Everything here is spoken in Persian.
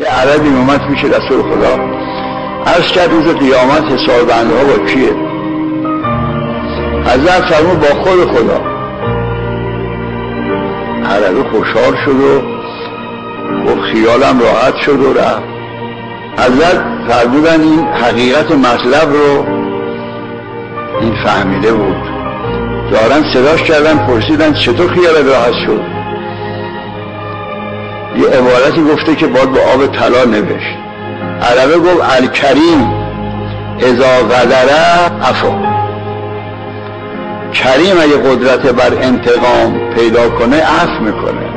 یه عربی اومد پیش رسول خدا، عرض کرد روز قیامت حساب بنده ها با کیه؟ حضرت فرمود با خود خدا. عربی خوشحال شد و خیالم راحت شد و رفت. حضرت فرمودن این حقیقت مطلب رو این فهمیده بود. دارن صداش کردن، پرسیدن چطور خیال راحت شد؟ یه عبارتی گفته که باید با آب طلا نوشت. عربه گفت الکریم اذا قدره عفا. کریم اگه قدرت بر انتقام پیدا کنه عفو میکنه.